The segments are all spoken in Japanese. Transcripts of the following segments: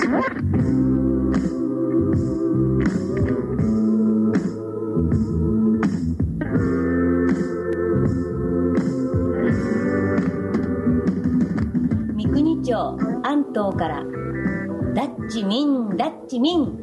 三国町安東からダッチミンダッチミン。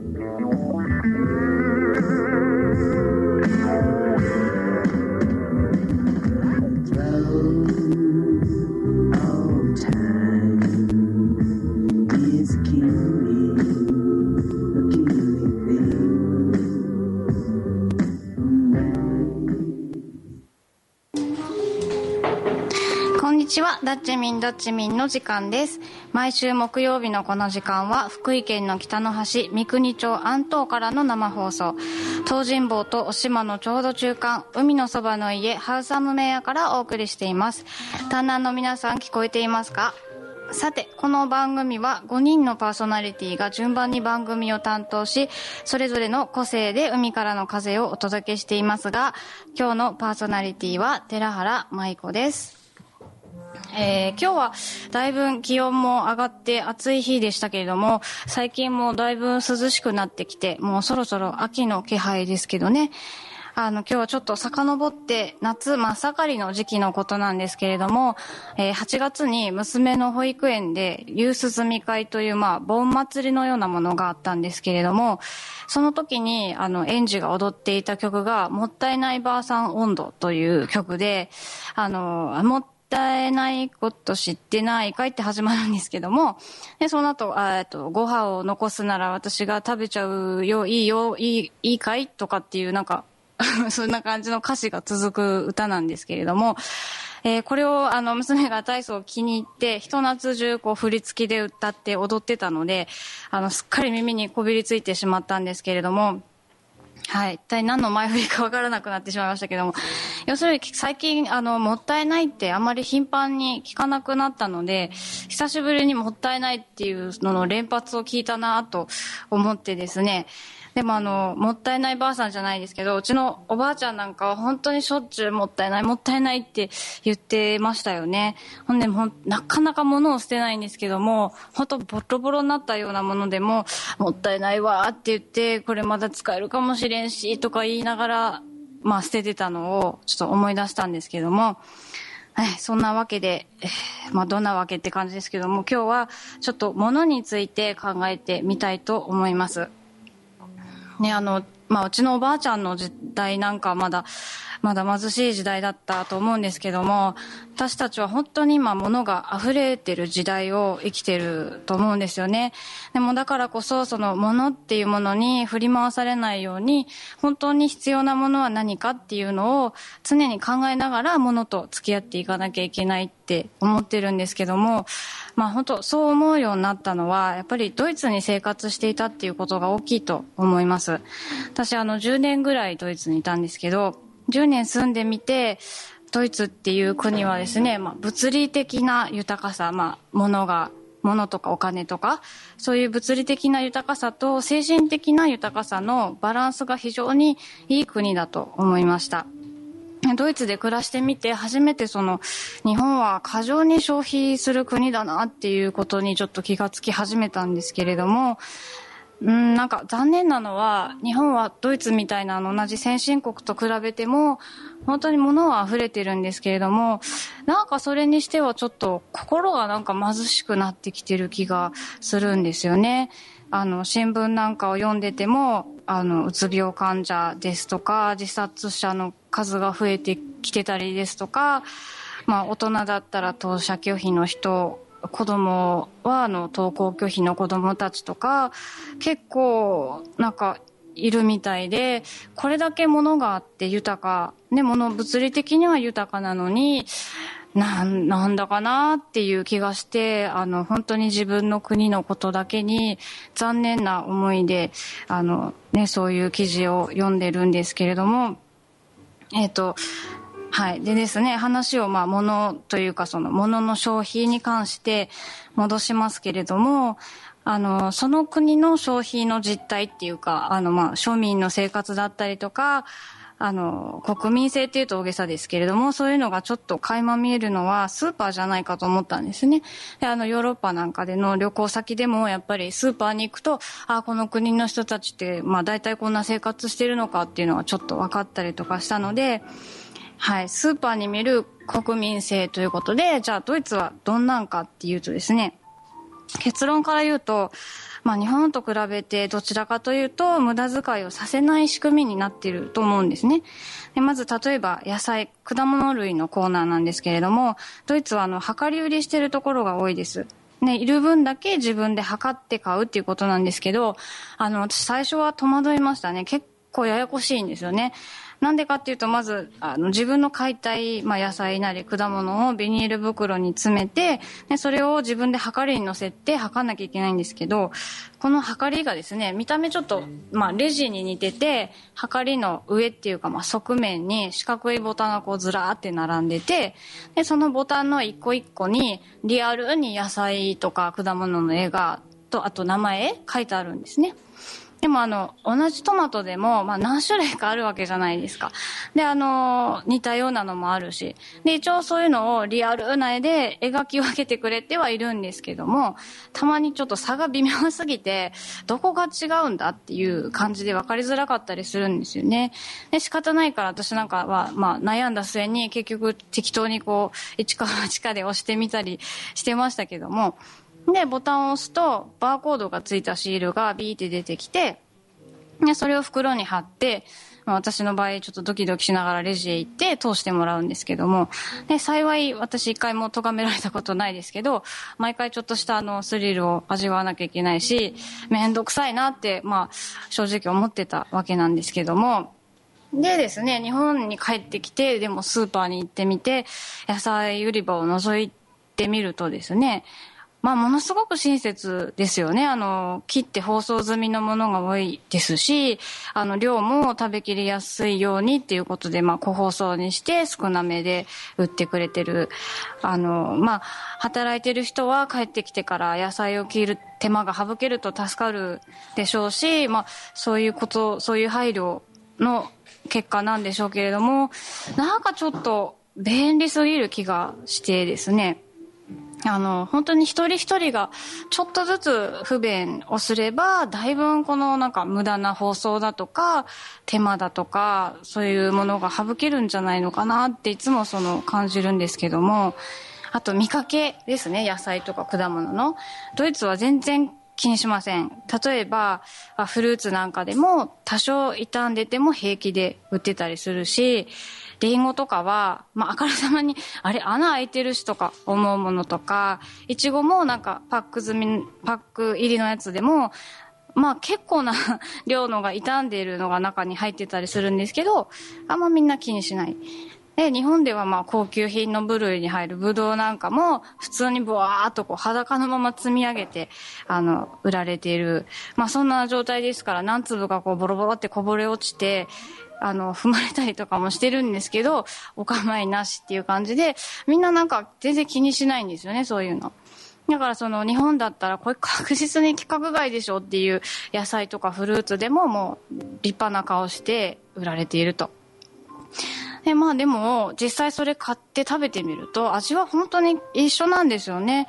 ダッチミンダッチミンの時間です。毎週木曜日のこの時間は福井県の北の端三国町安東からの生放送、東尋坊と渡島のちょうど中間、海のそばの家ハウスアムメアからお送りしています。旦那の皆さん聞こえていますか？さて、この番組は5人のパーソナリティが順番に番組を担当し、それぞれの個性で海からの風をお届けしていますが、今日のパーソナリティは寺原舞子です。今日はだいぶ気温も上がって暑い日でしたけれども、最近もだいぶ涼しくなってきて、もうそろそろ秋の気配ですけどね。今日はちょっと遡って夏真っ盛りの時期のことなんですけれども、8月に娘の保育園で夕涼み会という盆祭りのようなものがあったんですけれども、その時に園児が踊っていた曲がもったいないばあさん温度という曲で、もったいないこと知ってないかいって始まるんですけども、でその後ご飯を残すなら私が食べちゃうよ、いいよ、いいかいとかっていうそんな感じの歌詞が続く歌なんですけれども、これを娘が大層気に入ってひと夏中振り付きで歌って踊ってたので、すっかり耳にこびりついてしまったんですけれども、はい、一体何の前振りかわからなくなってしまいましたけども、要するに最近もったいないってあまり頻繁に聞かなくなったので、久しぶりにもったいないっていうのの連発を聞いたなと思ってですね。でももったいないばあさんじゃないですけど、うちのおばあちゃんなんかは本当にしょっちゅうもったいないもったいないって言ってましたよね。ほんでなかなか物を捨てないんですけども、本当ボロボロになったようなものでももったいないわって言って、これまだ使えるかもしれんしとか言いながら捨ててたのをちょっと思い出したんですけども、そんなわけで、どんなわけって感じですけども、今日はちょっと物について考えてみたいと思います。ね、うちのおばあちゃんの時代なんかまだ貧しい時代だったと思うんですけども、私たちは本当に今物が溢れてる時代を生きてると思うんですよね。でもだからこそその物っていうものに振り回されないように、本当に必要なものは何かっていうのを常に考えながら物と付き合っていかなきゃいけないって思ってるんですけども、本当そう思うようになったのはやっぱりドイツに生活していたっていうことが大きいと思います。私10年ぐらいドイツにいたんですけど、10年住んでみて、ドイツっていう国はですね、物理的な豊かさ、物とかお金とか、そういう物理的な豊かさと精神的な豊かさのバランスが非常にいい国だと思いました。ドイツで暮らしてみて初めて日本は過剰に消費する国だなっていうことにちょっと気がつき始めたんですけれども、なんか残念なのは、日本はドイツみたいな同じ先進国と比べても本当に物は溢れてるんですけれども、なんかそれにしてはちょっと心がなんか貧しくなってきてる気がするんですよね。新聞なんかを読んでてもうつ病患者ですとか自殺者の数が増えてきてたりですとか、大人だったら投射拒否の人、子供は登校拒否の子供たちとか結構なんかいるみたいで、これだけ物があって豊かね、物理的には豊かなのになんだかなっていう気がして、本当に自分の国のことだけに残念な思いでそういう記事を読んでるんですけれども、はい。でですね、話を物というか物の消費に関して戻しますけれども、その国の消費の実態っていうか、庶民の生活だったりとか、 国民性っていうと大げさですけれども、そういうのがちょっと垣間見えるのはスーパーじゃないかと思ったんですね。で、ヨーロッパなんかでの旅行先でもやっぱりスーパーに行くと、この国の人たちって、大体こんな生活してるのかっていうのがちょっと分かったりとかしたので、はい、スーパーに見る国民性ということで、じゃあドイツはどんなんかっていうとですね、結論から言うと、日本と比べてどちらかというと無駄遣いをさせない仕組みになっていると思うんですね。で、まず例えば野菜、果物類のコーナーなんですけれども、ドイツは量り売りしてるところが多いです。ね、いる分だけ自分で測って買うっていうことなんですけど、私最初は戸惑いましたね。結構ややこしいんですよね。なんでかっていうと、まず、自分の買いたい、野菜なり果物をビニール袋に詰めて、で、それを自分で量りに乗せて測んなきゃいけないんですけど、この量りがですね、見た目ちょっと、レジに似てて、量りの上っていうか、側面に四角いボタンがこうずらーって並んでて、で、そのボタンの一個一個に、リアルに野菜とか果物の絵が、と、あと名前書いてあるんですね。でも同じトマトでも、何種類かあるわけじゃないですか。で、似たようなのもあるし。で、一応そういうのをリアルな絵で描き分けてくれてはいるんですけども、たまにちょっと差が微妙すぎて、どこが違うんだっていう感じで分かりづらかったりするんですよね。で、仕方ないから私なんかは、悩んだ末に結局適当にこう、一か八かで押してみたりしてましたけども、で、ボタンを押すと、バーコードがついたシールがビーって出てきて、で、それを袋に貼って、私の場合ちょっとドキドキしながらレジへ行って通してもらうんですけども、で、幸い私一回も咎められたことないですけど、毎回ちょっとしたスリルを味わわなきゃいけないし、めんどくさいなって、正直思ってたわけなんですけども、でですね、日本に帰ってきて、でもスーパーに行ってみて、野菜売り場を覗いてみるとですね、ものすごく親切ですよね。切って包装済みのものが多いですし、量も食べきりやすいようにっていうことで、個包装にして少なめで売ってくれてる。働いてる人は帰ってきてから野菜を切る手間が省けると助かるでしょうし、そういう配慮の結果なんでしょうけれども、なんかちょっと便利すぎる気がしてですね。本当に一人一人がちょっとずつ不便をすれば、だいぶこの無駄な包装だとか、手間だとか、そういうものが省けるんじゃないのかなっていつも感じるんですけども、あと見かけですね、野菜とか果物の。ドイツは全然気にしません。例えば、フルーツなんかでも多少傷んでても平気で売ってたりするし、リンゴとかは、あからさまに、あれ、穴開いてるしとか思うものとか、イチゴもパック入りのやつでも、結構な量のが傷んでいるのが中に入ってたりするんですけど、あんまみんな気にしない。で、日本では高級品の部類に入るブドウなんかも、普通にブワーっと裸のまま積み上げて、売られている。そんな状態ですから、何粒かボロボロってこぼれ落ちて、踏まれたりとかもしてるんですけど、お構いなしっていう感じで、みんな全然気にしないんですよね、そういうの。だから日本だったらこれ確実に規格外でしょっていう野菜とかフルーツでももう立派な顔して売られていると。で、でも、実際それ買って食べてみると、味は本当に一緒なんですよね。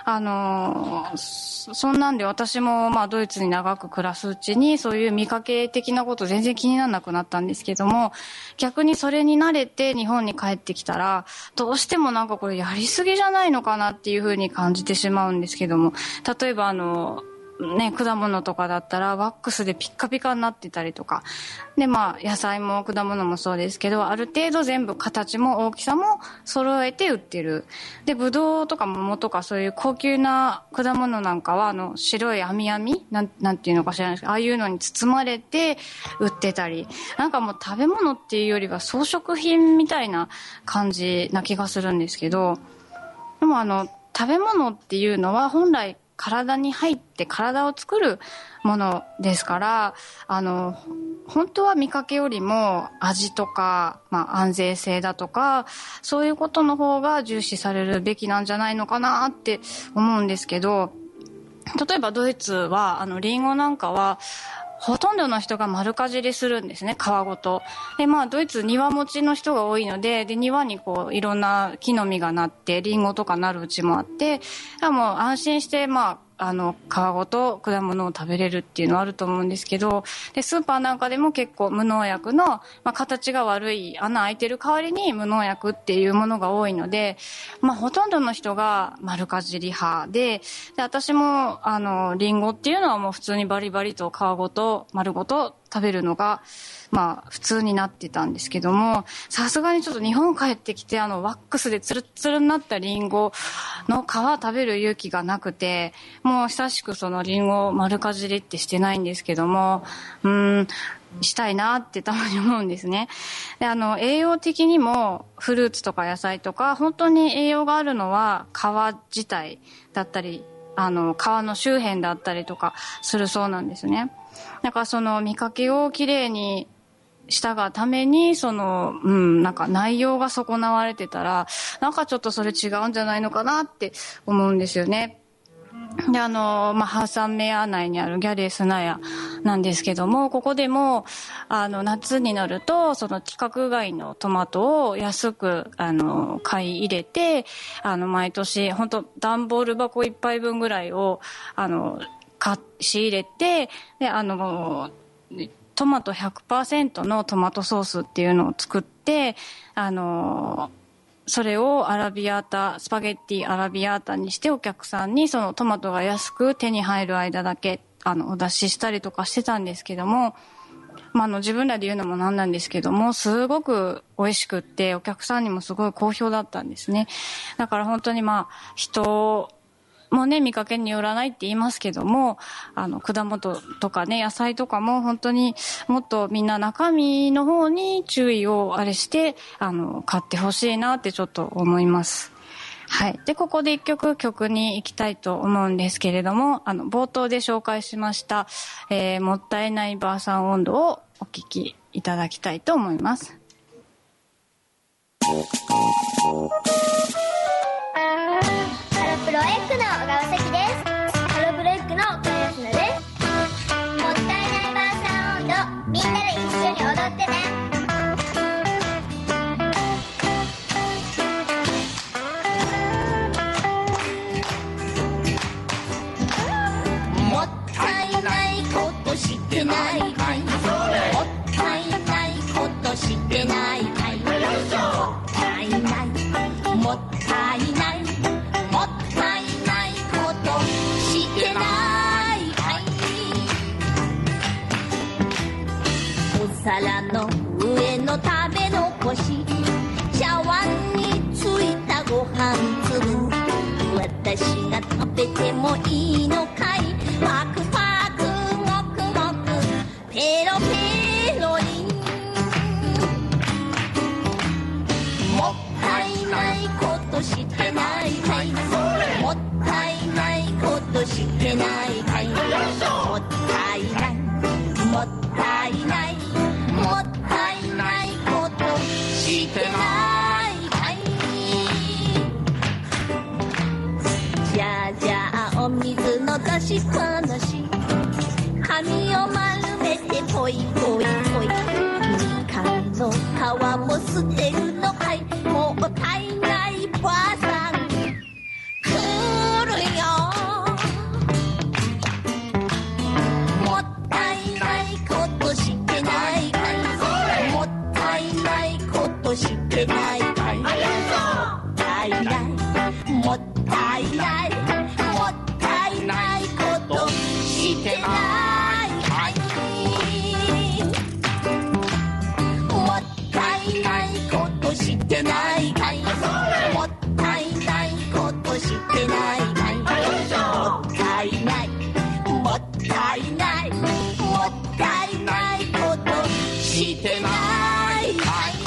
そんなんで私も、ドイツに長く暮らすうちに、そういう見かけ的なこと全然気にならなくなったんですけども、逆にそれに慣れて日本に帰ってきたら、どうしてもこれやりすぎじゃないのかなっていうふうに感じてしまうんですけども、例えば果物とかだったらワックスでピッカピカになってたりとか。で、野菜も果物もそうですけど、ある程度全部形も大きさも揃えて売ってる。で、ブドウとか桃とかそういう高級な果物なんかは、白い網なんていうのか知らないですけど、ああいうのに包まれて売ってたり。もう食べ物っていうよりは装飾品みたいな感じな気がするんですけど、でも食べ物っていうのは本来体に入って体を作るものですから、本当は見かけよりも味とか、安全性だとか、そういうことの方が重視されるべきなんじゃないのかなって思うんですけど、例えばドイツはリンゴなんかはほとんどの人が丸かじりするんですね、皮ごと。で、ドイツ庭持ちの人が多いので、庭にこう、いろんな木の実がなって、リンゴとかなるうちもあって、もう安心して、皮ごと果物を食べれるっていうのはあると思うんですけど、で、スーパーなんかでも結構無農薬の、形が悪い穴開いてる代わりに無農薬っていうものが多いので、ほとんどの人が丸かじり派で、私も、リンゴっていうのはもう普通にバリバリと皮ごと、丸ごと食べるのが、普通になってたんですけども、さすがにちょっと日本帰ってきて、ワックスでツルッツルになったリンゴの皮食べる勇気がなくて、もう久しくそのリンゴを丸かじりってしてないんですけども、したいなってたまに思うんですね。で、栄養的にもフルーツとか野菜とか、本当に栄養があるのは皮自体だったり、皮の周辺だったりとかするそうなんですね。だからその見かけをきれいにしたがために、なんか内容が損なわれてたら、なんかちょっとそれ違うんじゃないのかなって思うんですよね。で、ハーサンメア内にあるギャレースナヤなんですけども、ここでも、夏になると、その規格外のトマトを安く、買い入れて、毎年、本当段ボール箱1杯分ぐらいを、仕入れて、で、トマト 100% のトマトソースっていうのを作って、それをスパゲッティアラビアータにしてお客さんにそのトマトが安く手に入る間だけ、お出ししたりとかしてたんですけども、自分らで言うのもなんなんですけども、すごく美味しくって、お客さんにもすごい好評だったんですね。だから本当に人もね、見かけによらないって言いますけども、果物とかね、野菜とかも本当にもっとみんな中身の方に注意をして、買ってほしいなってちょっと思います。はい。で、ここで一曲に行きたいと思うんですけれども、冒頭で紹介しました、もったいないばあさん温度をお聞きいただきたいと思います。 ハロプロエッグの小川崎です。ハロプロエッグの小安菜です。もったいないばあさん温度、みんなで一緒に踊ってね。もったいないことしてないかい。もったいないことしてないかい。もったいない、もったいない、もったいないことしてないかい。お皿の上の食べ残し、茶碗についたご飯粒、私が食べてもいいのかい。パクパクもくもくペロペロリン。もったいないことしてないかい。もったいないことしてないかい。もったいない、もったいない、もったいないことしてないかい。じゃあじゃあお水の出しっぱなし、髪を丸めてポイポイポイ。みかんの皮も捨てるのかい。もったいないばあさん来るよ。もったいないことしてないかい。もったいないことしてないかい。もったいない、もったいない、もったいないことしてないかい。もったいないことしてないかい。もったいないことしてないかい。もったいない、もったいない、もったいないことしてないかい。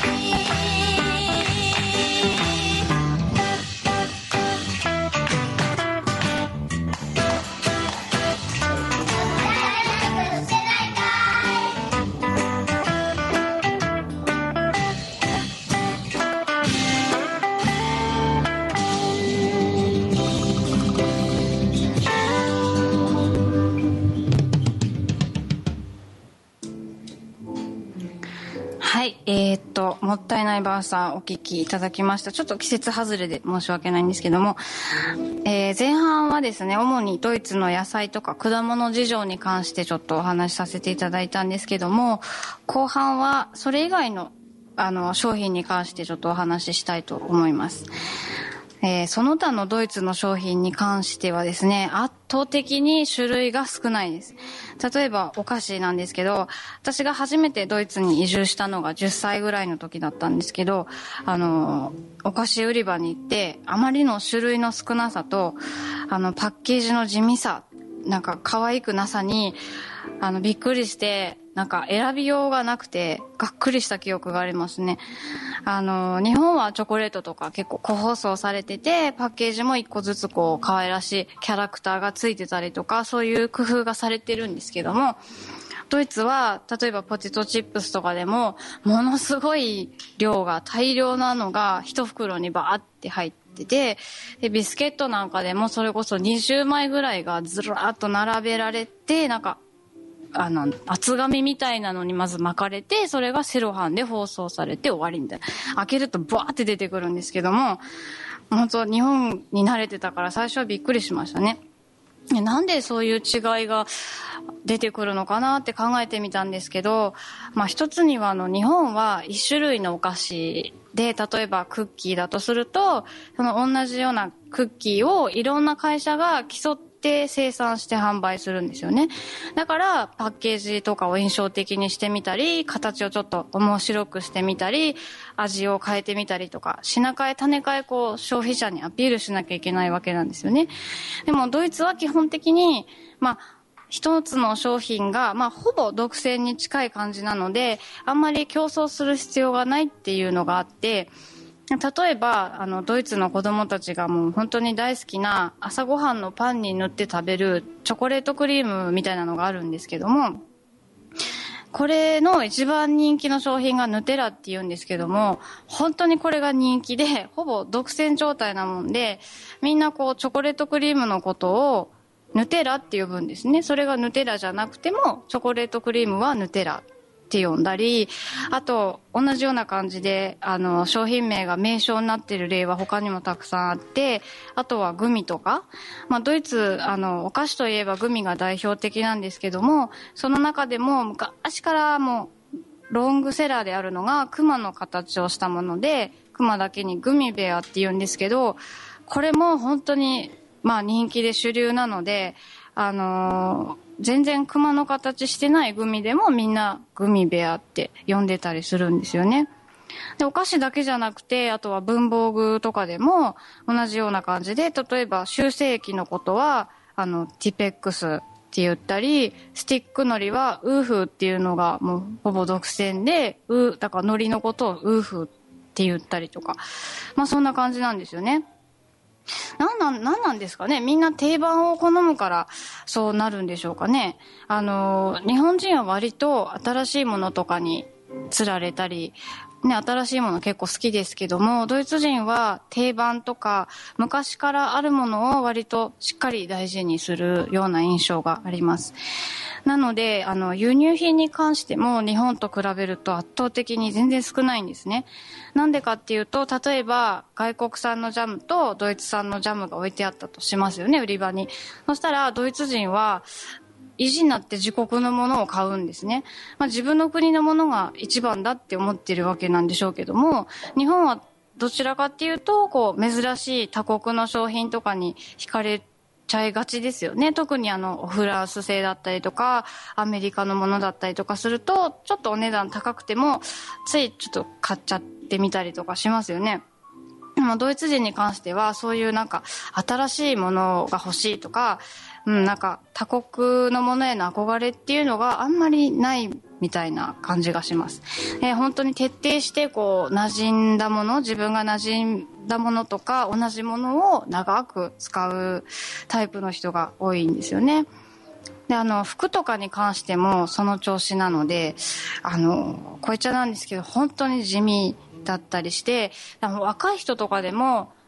もったいないばあさんお聞きいただきました。ちょっと季節外れで申し訳ないんですけども、前半はですね、主にドイツの野菜とか果物事情に関してちょっとお話しさせていただいたんですけども、後半はそれ以外の商品に関してちょっとお話ししたいと思います。その他のドイツの商品に関してはですね、圧倒的に種類が少ないです。例えばお菓子なんですけど、私が初めてドイツに移住したのが10歳ぐらいの時だったんですけど、お菓子売り場に行って、あまりの種類の少なさと、パッケージの地味さ、なんか可愛くなさに、びっくりして、なんか選びようがなくてがっくりした記憶がありますね。日本はチョコレートとか結構個包装されてて、パッケージも一個ずつこう可愛らしいキャラクターがついてたりとか、そういう工夫がされてるんですけども、ドイツは例えばポテトチップスとかでもものすごい量が大量なのが一袋にバーって入ってて、でビスケットなんかでもそれこそ20枚ぐらいがずらーっと並べられて、なんか厚紙みたいなのにまず巻かれて、それがセロハンで包装されて終わりみたいな。開けるとバーって出てくるんですけども、本当日本に慣れてたから最初はびっくりしましたね。なんでそういう違いが出てくるのかなって考えてみたんですけど、一つには日本は一種類のお菓子で、例えばクッキーだとすると、その同じようなクッキーをいろんな会社が競って生産して販売するんですよね。だからパッケージとかを印象的にしてみたり、形をちょっと面白くしてみたり、味を変えてみたりとか、品替え種替えこう消費者にアピールしなきゃいけないわけなんですよね。でもドイツは基本的に一つの商品がほぼ独占に近い感じなので、あんまり競争する必要がないっていうのがあって、例えばドイツの子供たちがもう本当に大好きな朝ごはんのパンに塗って食べるチョコレートクリームみたいなのがあるんですけども、これの一番人気の商品がヌテラって言うんですけども、本当にこれが人気でほぼ独占状態なもんで、みんなこうチョコレートクリームのことをヌテラって呼ぶんですね。それがヌテラじゃなくてもチョコレートクリームはヌテラって呼んだり、あと同じような感じで商品名が名称になっている例は他にもたくさんあって、あとはグミとか、ドイツお菓子といえばグミが代表的なんですけども、その中でも昔からもうロングセラーであるのがクマの形をしたもので、クマだけにグミベアって言うんですけど、これも本当に人気で主流なので、全然クマの形してないグミでもみんなグミベアって呼んでたりするんですよね。で、お菓子だけじゃなくて、あとは文房具とかでも同じような感じで、例えば修正液のことはティペックスって言ったり、スティックのりはウーフーっていうのがもうほぼ独占で、だからのりのことをウーフーって言ったりとか、そんな感じなんですよね。なんなんですかね。みんな定番を好むからそうなるんでしょうかね。日本人は割と新しいものとかに釣られたり、新しいもの結構好きですけども、ドイツ人は定番とか昔からあるものを割としっかり大事にするような印象があります。なので輸入品に関しても日本と比べると圧倒的に全然少ないんですね。なんでかっていうと、例えば外国産のジャムとドイツ産のジャムが置いてあったとしますよね、売り場に。そしたらドイツ人は意地になって自国のものを買うんですね。自分の国のものが一番だって思ってるわけなんでしょうけども、日本はどちらかっていうと珍しい他国の商品とかに惹かれちゃいがちですよね。特にフランス製だったりとかアメリカのものだったりとかすると、ちょっとお値段高くてもついちょっと買っちゃってみたりとかしますよね。ドイツ人に関してはそういう新しいものが欲しいとか、他国のものへの憧れっていうのがあんまりないみたいな感じがします。本当に徹底して馴染んだもの、自分が馴染んだものとか同じものを長く使うタイプの人が多いんですよね。で服とかに関してもその調子なので、こいつなんですけど本当に地味だったりして、若い人とかでも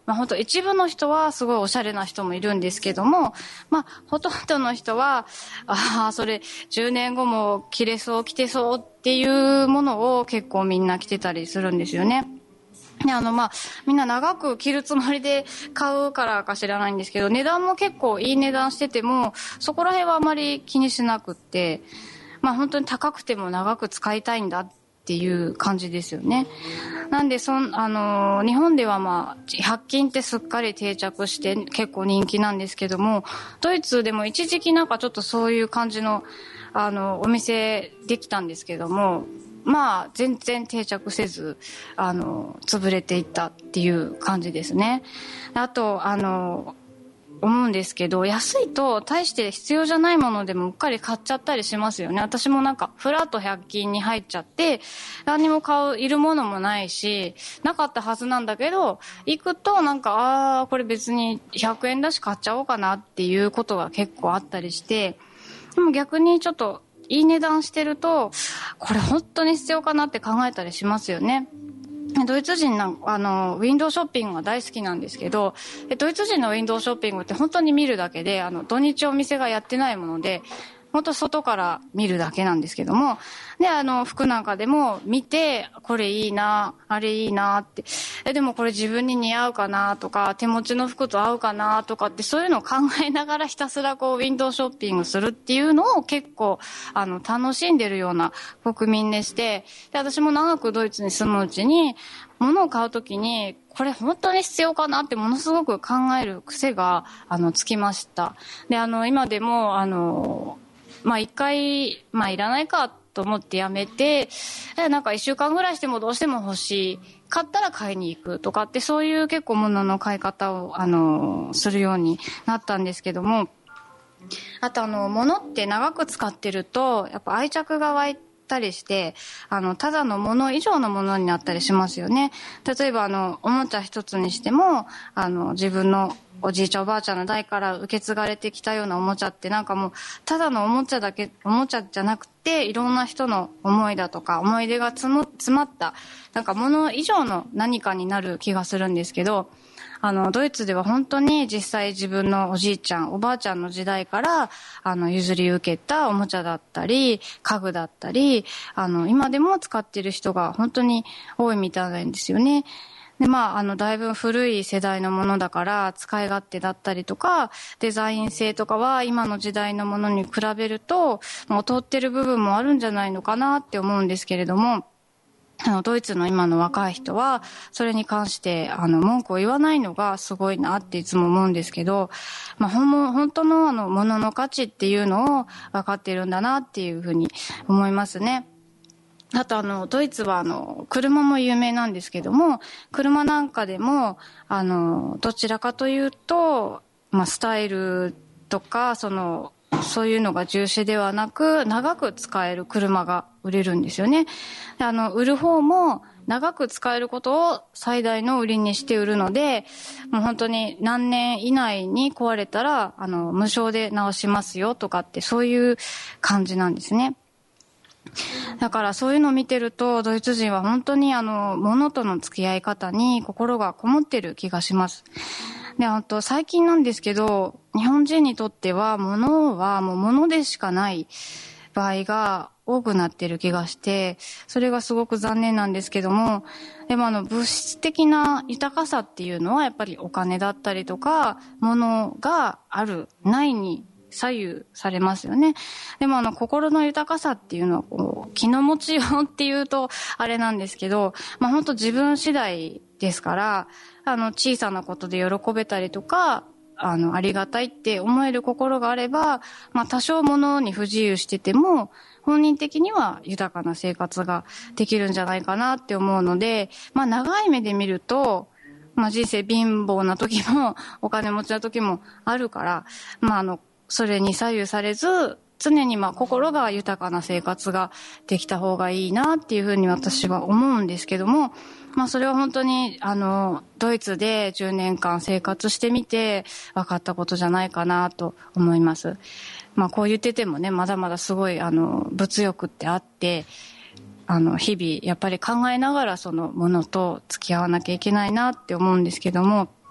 本当一部の人はすごいおしゃれな人もいるんですけども、ほとんどの人は、それ10年後も着れそう、着てそうっていうものを結構みんな着てたりするんですよね。でみんな長く着るつもりで買うからか知らないんですけど、値段も結構いい値段してても、そこら辺はあまり気にしなくって、本当に高くても長く使いたいんだっていう感じですよね。なんで日本では100均ってすっかり定着して結構人気なんですけども、ドイツでも一時期なんかちょっとそういう感じのお店できたんですけども、全然定着せず潰れていったっていう感じですね。あと思うんですけど、安いと大して必要じゃないものでもうっかり買っちゃったりしますよね。私もなんかフラッと100均に入っちゃって何にもいるものもないしなかったはずなんだけど、行くとなんかこれ別に100円だし買っちゃおうかなっていうことが結構あったりして、でも逆にちょっといい値段してるとこれ本当に必要かなって考えたりしますよね。ドイツ人ウィンドウショッピングが大好きなんですけど、ドイツ人のウィンドウショッピングって本当に見るだけで土日お店がやってないもので本当外から見るだけなんですけども、で服なんかでも見てこれいいなあれいいなってでもこれ自分に似合うかなとか手持ちの服と合うかなとかってそういうのを考えながらひたすらウィンドウショッピングするっていうのを結構楽しんでるような国民でして、で私も長くドイツに住むうちに物を買うときにこれ本当に必要かなってものすごく考える癖がつきました。で今でも一回いらないかと思ってやめて、なんか1週間ぐらいしてもどうしても欲しい、買ったら買いに行くとかってそういう結構物の買い方をするようになったんですけども、あと物って長く使ってるとやっぱ愛着が湧いたりしてただのもの以上のものになったりしますよね。例えばおもちゃ一つにしても自分のおじいちゃんおばあちゃんの代から受け継がれてきたようなおもちゃってなんかもうただのおもちゃじゃなくていろんな人の思いだとか思い出が詰まったなんかもの以上の何かになる気がするんですけど、ドイツでは本当に実際自分のおじいちゃんおばあちゃんの時代から譲り受けたおもちゃだったり家具だったり今でも使っている人が本当に多いみたいなんですよね。でだいぶ古い世代のものだから使い勝手だったりとかデザイン性とかは今の時代のものに比べると劣ってる部分もあるんじゃないのかなって思うんですけれども、ドイツの今の若い人はそれに関して文句を言わないのがすごいなっていつも思うんですけど、本当の物の価値っていうのを分かっているんだなっていうふうに思いますね。あとドイツは車も有名なんですけども、車なんかでもどちらかというとスタイルとかそういうのが重視ではなく長く使える車が売れるんですよね。で売る方も長く使えることを最大の売りにして売るので、もう本当に何年以内に壊れたら無償で直しますよとかってそういう感じなんですね。だからそういうのを見てるとドイツ人は本当に物との付き合い方に心がこもってる気がします。で最近なんですけど日本人にとっては物はもう物でしかない場合が多くなってる気がして、それがすごく残念なんですけども、でも物質的な豊かさっていうのはやっぱりお金だったりとか物があるないに左右されますよね。でも心の豊かさっていうのは気の持ちようっていうとあれなんですけど、本当自分次第ですから、小さなことで喜べたりとかありがたいって思える心があれば、多少物に不自由してても本人的には豊かな生活ができるんじゃないかなって思うので、長い目で見ると人生貧乏な時もお金持ちな時もあるから、それに左右されず常に心が豊かな生活ができた方がいいなっていうふうに私は思うんですけども、それは本当にドイツで10年間生活してみて分かったことじゃないかなと思います。こう言っててもね、まだまだすごい物欲ってあって日々やっぱり考えながらそのものと付き合わなきゃいけないなって思うんですけども、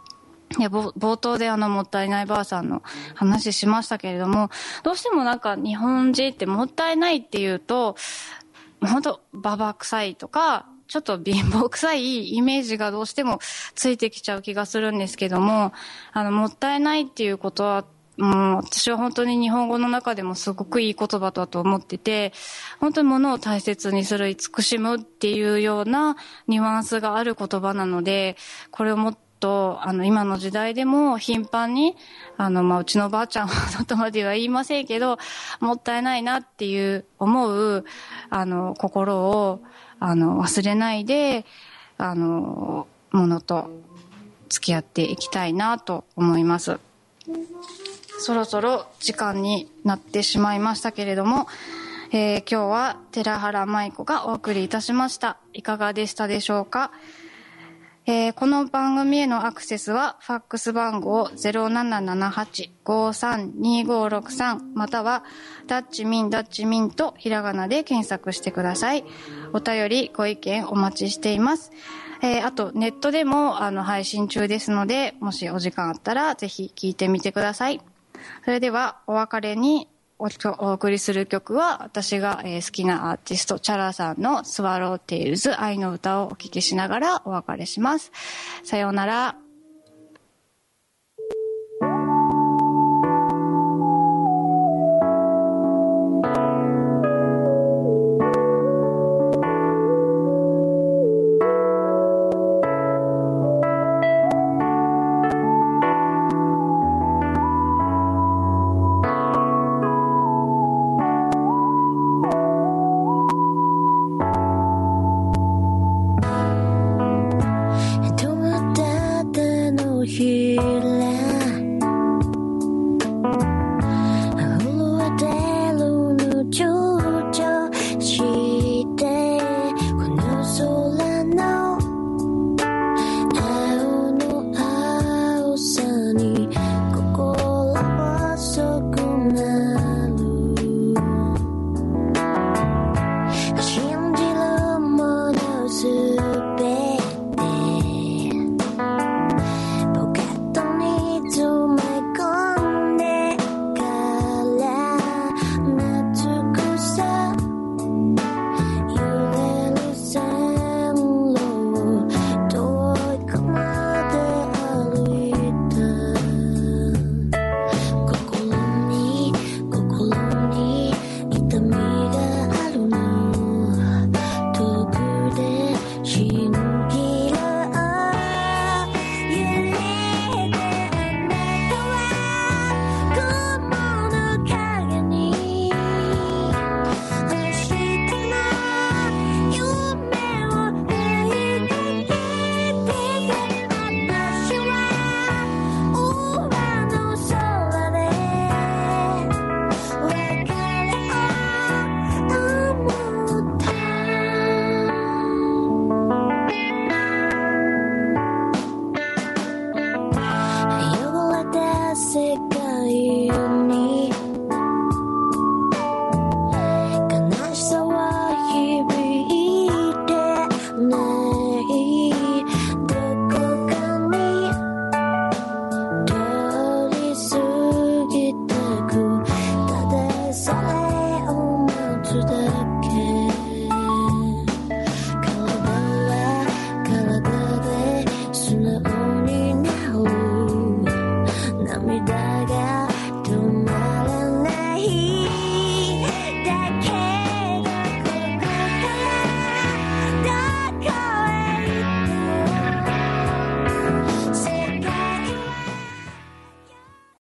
で、冒頭でもったいないばあさんの話しましたけれども、どうしてもなんか日本人ってもったいないっていうと、本当ババ臭いとか、ちょっと貧乏臭いイメージがどうしてもついてきちゃう気がするんですけども、もったいないっていうことは、私は本当に日本語の中でもすごくいい言葉だと思ってて、本当に物を大切にする、慈しむっていうようなニュアンスがある言葉なので、これをもっと今の時代でも頻繁にうちのばあちゃんはとまでは言いませんけど、もったいないなっていう思う心を忘れないでものと付き合っていきたいなと思います。そろそろ時間になってしまいましたけれども、今日は寺原舞子がお送りいたしました。いかがでしたでしょうか。この番組へのアクセスはファックス番号 0778-532563 またはダッチミンとひらがなで検索してください。お便りご意見お待ちしています。あとネットでも配信中ですので、もしお時間あったらぜひ聞いてみてください。それではお別れにお送りする曲は、私が好きなアーティストチャラさんのスワローテイルズ愛の歌をお聴きしながらお別れします。さようなら。